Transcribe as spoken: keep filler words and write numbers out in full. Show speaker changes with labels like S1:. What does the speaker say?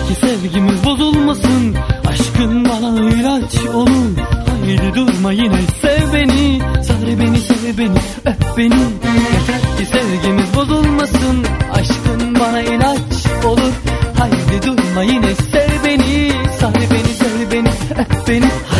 S1: ki sevgimiz bozulmasın. Aşkın bana ilaç olur. Haydi durma yine sev beni. Sar beni, sev beni, öp beni. Yeter ki sevgimiz bozulmasın. Aşkın bana ilaç olur. Haydi durma yine sev beni. Sar beni, sev beni, öp beni.